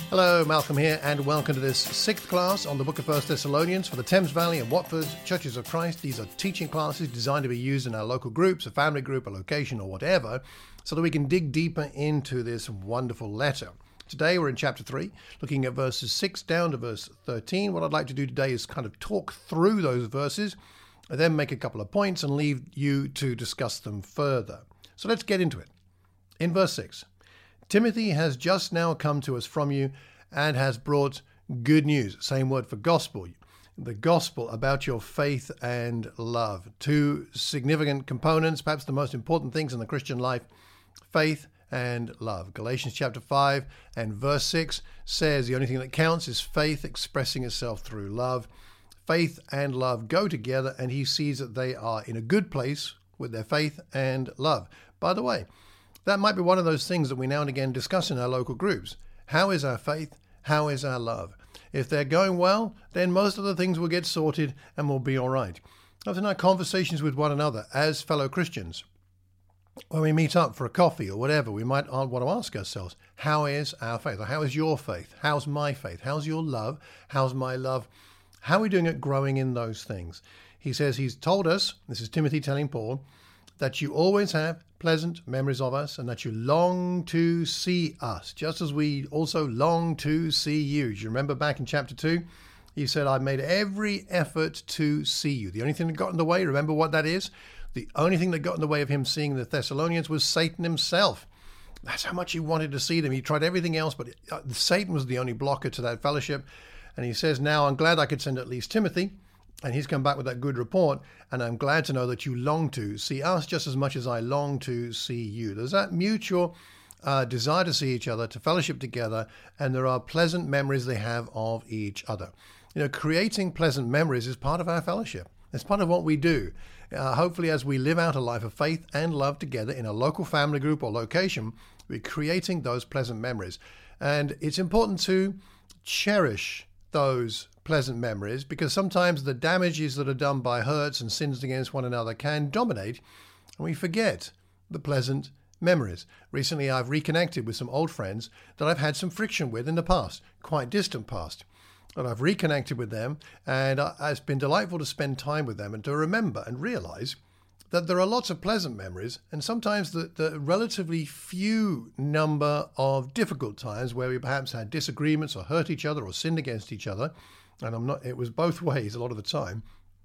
Hello, Malcolm here, and welcome to this sixth class on the book of 1 Thessalonians for the Thames Valley and Watford Churches of Christ. These are teaching classes designed to be used in our local groups, a family group, a location, or whatever, so that we can dig deeper into this wonderful letter. Today we're in chapter 3, looking at verses 6 down to verse 13. What I'd like to do today is kind of talk through those verses, and then make a couple of points and leave you to discuss them further. So let's get into it. In verse 6, Timothy has just now come to us from you and has brought good news. Same word for gospel. The gospel about your faith and love. Two significant components, perhaps the most important things in the Christian life, faith and love. Galatians chapter 5 and verse 6 says the only thing that counts is faith expressing itself through love. Faith and love go together, and he sees that they are in a good place with their faith and love. By the way, that might be one of those things that we now and again discuss in our local groups. How is our faith? How is our love? If they're going well, then most of the things will get sorted and will be all right. Often in our conversations with one another as fellow Christians, when we meet up for a coffee or whatever, we might want to ask ourselves, how is our faith? Or how is your faith? How's my faith? How's your love? How's my love? How are we doing at growing in those things? He says he's told us, this is Timothy telling Paul, that you always have pleasant memories of us and that you long to see us, just as we also long to see you. Do you remember back in chapter 2? He said, I've made every effort to see you. The only thing that got in the way, remember what that is? The only thing that got in the way of him seeing the Thessalonians was Satan himself. That's how much he wanted to see them. He tried everything else, but Satan was the only blocker to that fellowship. And he says, now I'm glad I could send at least Timothy. And he's come back with that good report, and I'm glad to know that you long to see us just as much as I long to see you. There's that mutual desire to see each other, to fellowship together, and there are pleasant memories they have of each other. You know, creating pleasant memories is part of our fellowship. It's part of what we do. Hopefully, as we live out a life of faith and love together in a local family group or location, we're creating those pleasant memories. And it's important to cherish those pleasant memories, because sometimes the damages that are done by hurts and sins against one another can dominate, and we forget the pleasant memories. Recently, I've reconnected with some old friends that I've had some friction with in the past, quite distant past. And I've reconnected with them, and it's been delightful to spend time with them and to remember and realize that there are lots of pleasant memories, and sometimes the relatively few number of difficult times where we perhaps had disagreements or hurt each other or sinned against each other. And it was both ways a lot of the time.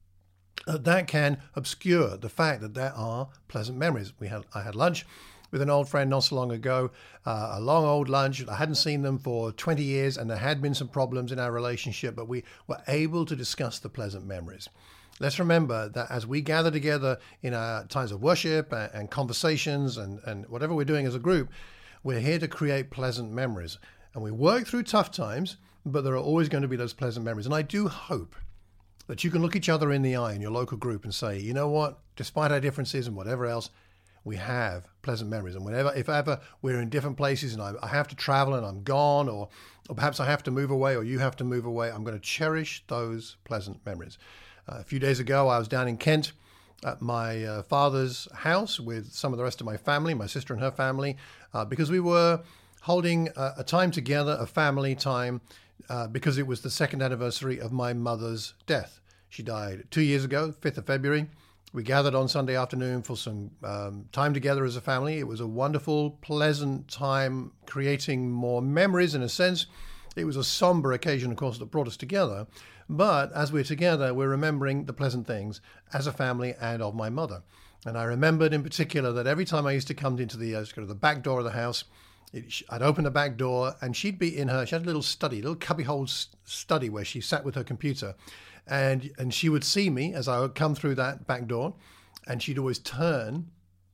That can obscure the fact that there are pleasant memories. I had lunch with an old friend not so long ago, a long old lunch. I hadn't seen them for 20 years, and there had been some problems in our relationship, but we were able to discuss the pleasant memories. Let's remember that as we gather together in our times of worship and conversations and whatever we're doing as a group, we're here to create pleasant memories. And we work through tough times, but there are always going to be those pleasant memories. And I do hope that you can look each other in the eye in your local group and say, you know what, despite our differences and whatever else, we have pleasant memories. And if ever we're in different places and I have to travel and I'm gone, or perhaps I have to move away or you have to move away, I'm going to cherish those pleasant memories. A few days ago, I was down in Kent at my father's house with some of the rest of my family, my sister and her family, because we were holding a time together, a family time, because it was the second anniversary of my mother's death. She died 2 years ago, 5th of February. We gathered on Sunday afternoon for some time together as a family. It was a wonderful, pleasant time, creating more memories in a sense. It was a somber occasion, of course, that brought us together. But as we're together, we're remembering the pleasant things as a family and of my mother. And I remembered in particular that every time I used to come into the back door of the house, I'd open the back door and she'd be in she had a little study, a little cubbyhole study where she sat with her computer. And she would see me as I would come through that back door, and she'd always turn,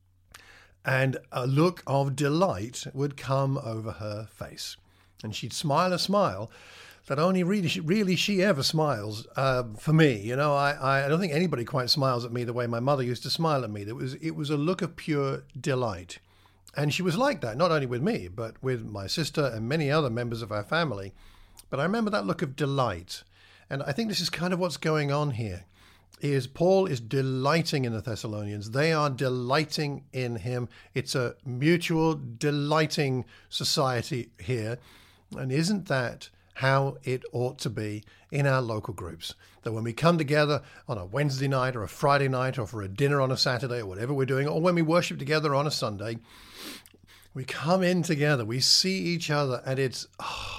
and a look of delight would come over her face. And she'd smile a smile that only really she ever smiles for me. You know, I don't think anybody quite smiles at me the way my mother used to smile at me. It was a look of pure delight. And she was like that, not only with me, but with my sister and many other members of our family. But I remember that look of delight. And I think this is kind of what's going on here, is Paul is delighting in the Thessalonians. They are delighting in him. It's a mutual delighting society here. And isn't that how it ought to be in our local groups? That when we come together on a Wednesday night or a Friday night or for a dinner on a Saturday or whatever we're doing, or when we worship together on a Sunday, we come in together, we see each other, and it's,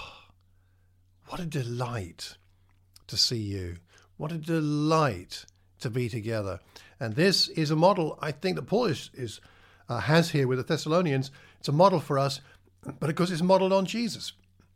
what a delight to see you. What a delight to be together. And this is a model, I think, that Paul has here with the Thessalonians. It's a model for us, but of course it's modeled on Jesus.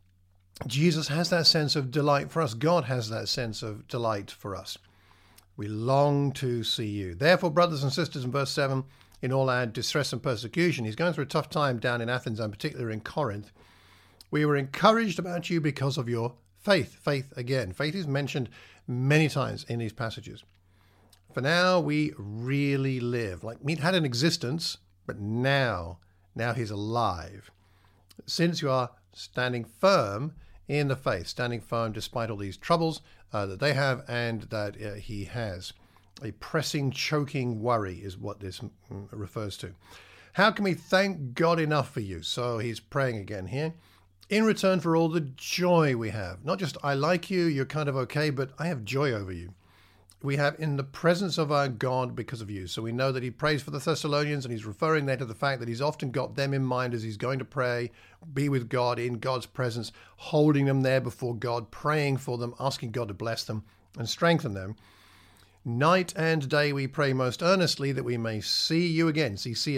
Jesus has that sense of delight for us. God has that sense of delight for us. We long to see you. Therefore, brothers and sisters, in verse 7, in all our distress and persecution, he's going through a tough time down in Athens and particularly in Corinth. We were encouraged about you because of your faith. Faith again. Faith is mentioned many times in these passages. For now we really live. Like he'd had an existence, but now he's alive. Since you are standing firm in the faith, standing firm despite all these troubles that they have and that he has. A pressing, choking worry is what this refers to. How can we thank God enough for you? So he's praying again here. In return for all the joy we have. Not just, I like you, you're kind of okay, but I have joy over you. We have in the presence of our God because of you. So we know that he prays for the Thessalonians, and he's referring there to the fact that he's often got them in mind as he's going to pray, be with God in God's presence, holding them there before God, praying for them, asking God to bless them and strengthen them. Night and day we pray most earnestly that we may see you again, see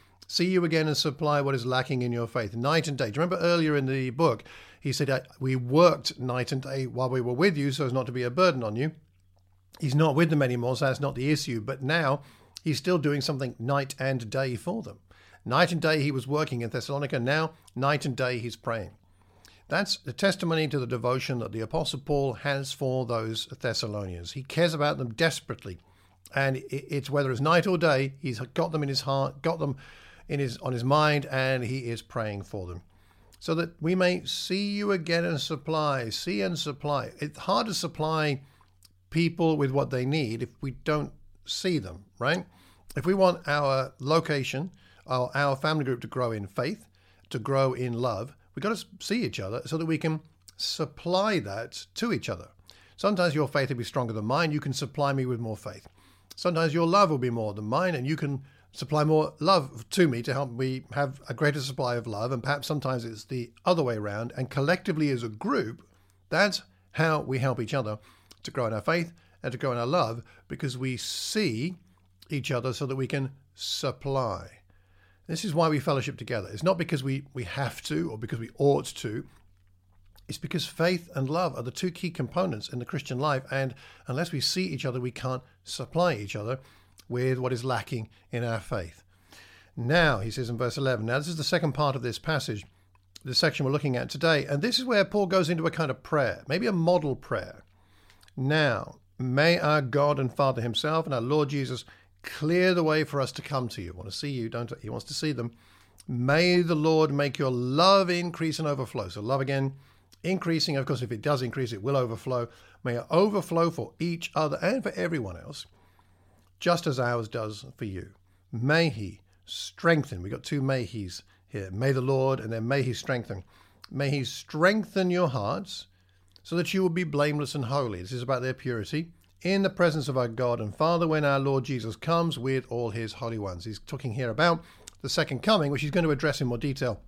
you again and supply what is lacking in your faith. Night and day. Do you remember earlier in the book, he said, we worked night and day while we were with you so as not to be a burden on you. He's not with them anymore, so that's not the issue. But now he's still doing something night and day for them. Night and day he was working in Thessalonica. Now, night and day he's praying. That's a testimony to the devotion that the Apostle Paul has for those Thessalonians. He cares about them desperately. And it's whether it's night or day, he's got them in his heart, got them on his mind, and he is praying for them. So that we may see you again and supply. It's hard to supply people with what they need if we don't see them, right? If we want our location, our family group to grow in faith, to grow in love, we've got to see each other so that we can supply that to each other. Sometimes your faith will be stronger than mine. You can supply me with more faith. Sometimes your love will be more than mine, and you can supply more love to me to help me have a greater supply of love. And perhaps sometimes it's the other way around. And collectively as a group, that's how we help each other to grow in our faith and to grow in our love, because we see each other so that we can supply. This is why we fellowship together. It's not because we have to or because we ought to. It's because faith and love are the two key components in the Christian life, and unless we see each other, we can't supply each other with what is lacking in our faith. Now, he says in verse 11, now this is the second part of this passage, the section we're looking at today, and this is where Paul goes into a kind of prayer, maybe a model prayer. Now, may our God and Father himself and our Lord Jesus clear the way for us to come to you. Want to see you, don't he? He wants to see them. May the Lord make your love increase and overflow. So love again, increasing. Of course, if it does increase, it will overflow. May it overflow for each other and for everyone else, just as ours does for you. May he strengthen. We've got two may he's here. May the Lord, and then may he strengthen. May he strengthen your hearts so that you will be blameless and holy. This is about their purity in the presence of our God and Father when our Lord Jesus comes with all his holy ones. He's talking here about the second coming, which he's going to address in more detail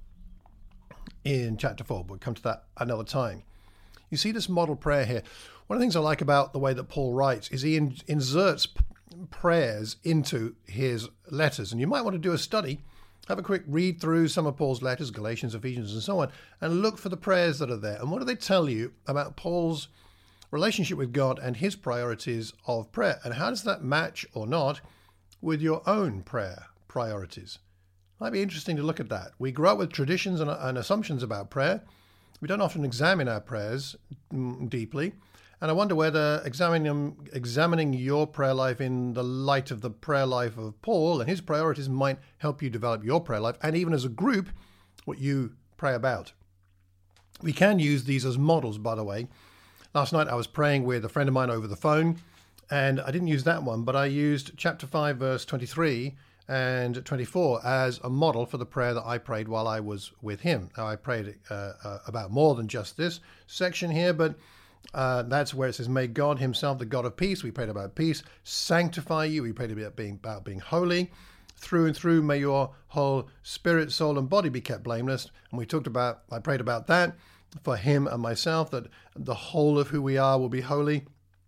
in chapter 4. We'll come to that another time. You see this model prayer here. One of the things I like about the way that Paul writes is he inserts prayers into his letters. And you might want to do a study, have a quick read through some of Paul's letters, Galatians, Ephesians, and so on, and look for the prayers that are there. And what do they tell you about Paul's relationship with God and his priorities of prayer? And how does that match or not with your own prayer priorities? Might be interesting to look at that. We grow up with traditions and assumptions about prayer. We don't often examine our prayers deeply. And I wonder whether examining your prayer life in the light of the prayer life of Paul and his priorities might help you develop your prayer life, and even as a group, what you pray about. We can use these as models, by the way. Last night I was praying with a friend of mine over the phone, and I didn't use that one, but I used chapter 5, verse 23, and 24 as a model for the prayer that I prayed while I was with him. Now, I prayed about more than just this section here, but that's where it says, may God himself, the God of peace, we prayed about peace, sanctify you. We prayed about being holy. Through and through, may your whole spirit, soul, and body be kept blameless. And I prayed about that for him and myself, that the whole of who we are will be holy.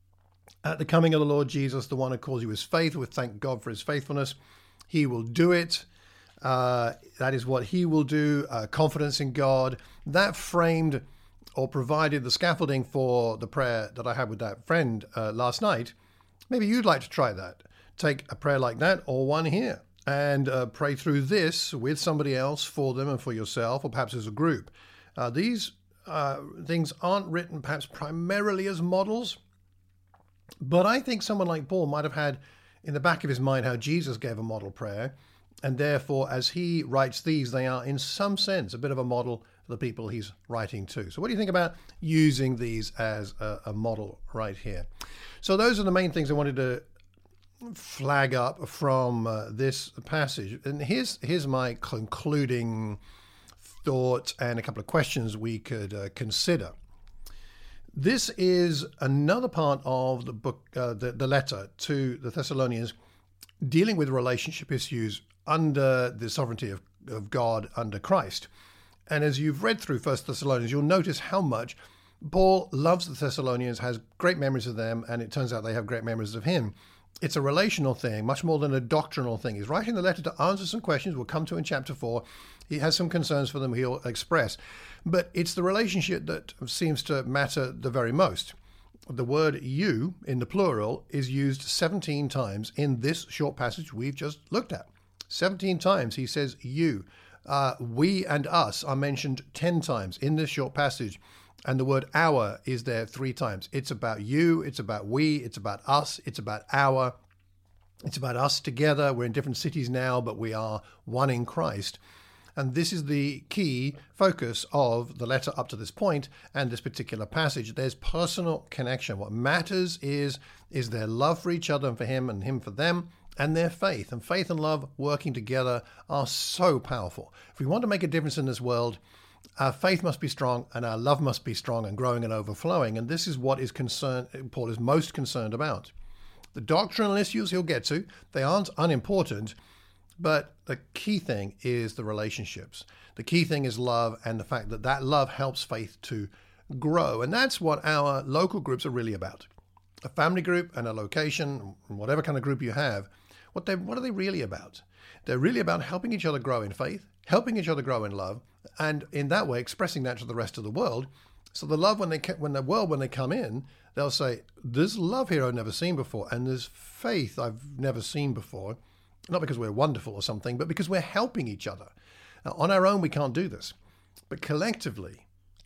At the coming of the Lord Jesus, the one who calls you his faith, we thank God for his faithfulness. He will do it. That is what he will do. Confidence in God. That framed or provided the scaffolding for the prayer that I had with that friend last night. Maybe you'd like to try that. Take a prayer like that or one here and pray through this with somebody else, for them and for yourself, or perhaps as a group. These things aren't written perhaps primarily as models, but I think someone like Paul might have had in the back of his mind how Jesus gave a model prayer, and therefore as he writes these, they are in some sense a bit of a model for the people he's writing to. So what do you think about using these as a model right here? So those are the main things I wanted to flag up from this passage. And here's my concluding thought and a couple of questions we could consider. This is another part of the book, the letter to the Thessalonians, dealing with relationship issues under the sovereignty of God under Christ. And as you've read through 1 Thessalonians, you'll notice how much Paul loves the Thessalonians, has great memories of them, and it turns out they have great memories of him. It's a relational thing, much more than a doctrinal thing. He's writing the letter to answer some questions we'll come to in chapter 4. He has some concerns for them he'll express. But it's the relationship that seems to matter the very most. The word you, in the plural, is used 17 times in this short passage we've just looked at. 17 times he says you. We and us are mentioned 10 times in this short passage. And the word our is there 3 times. It's about you, it's about we, it's about us, it's about our. It's about us together. We're in different cities now, but we are one in Christ. And this is the key focus of the letter up to this point and this particular passage. There's personal connection. What matters is their love for each other and for him and him for them, and their faith. And faith and love working together are so powerful. If we want to make a difference in this world, our faith must be strong and our love must be strong and growing and overflowing. And this is what Paul is most concerned about. The doctrinal issues he'll get to, they aren't unimportant, but the key thing is the relationships. The key thing is love, and the fact that that love helps faith to grow. And that's what our local groups are really about. A family group and a location, whatever kind of group you have, what are they really about? They're really about helping each other grow in faith, helping each other grow in love, and in that way expressing that to the rest of the world. So the love when they come in, they'll say, there's love here I've never seen before, and there's faith I've never seen before. Not because we're wonderful or something, but because we're helping each other. Now, on our own, we can't do this. But collectively,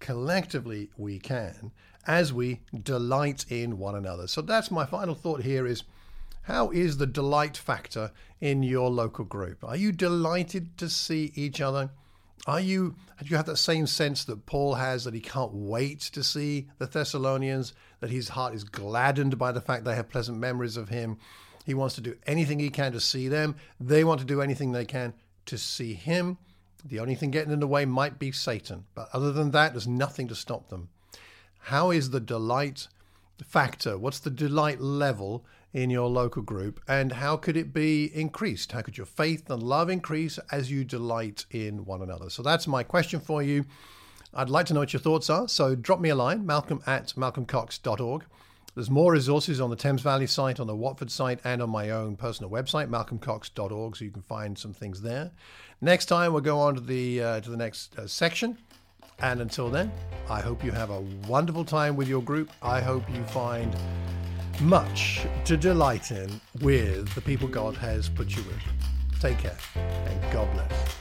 we can, as we delight in one another. So that's my final thought here is, how is the delight factor in your local group? Are you delighted to see each other? Do you have that same sense that Paul has, that he can't wait to see the Thessalonians, that his heart is gladdened by the fact they have pleasant memories of him? He wants to do anything he can to see them. They want to do anything they can to see him. The only thing getting in the way might be Satan. But other than that, there's nothing to stop them. How is the delight factor? What's the delight level in your local group? And how could it be increased? How could your faith and love increase as you delight in one another? So that's my question for you. I'd like to know what your thoughts are. So drop me a line, malcolm@malcolmcox.org. There's more resources on the Thames Valley site, on the Watford site, and on my own personal website, malcolmcox.org, so you can find some things there. Next time, we'll go on to the next section. And until then, I hope you have a wonderful time with your group. I hope you find much to delight in with the people God has put you with. Take care, and God bless.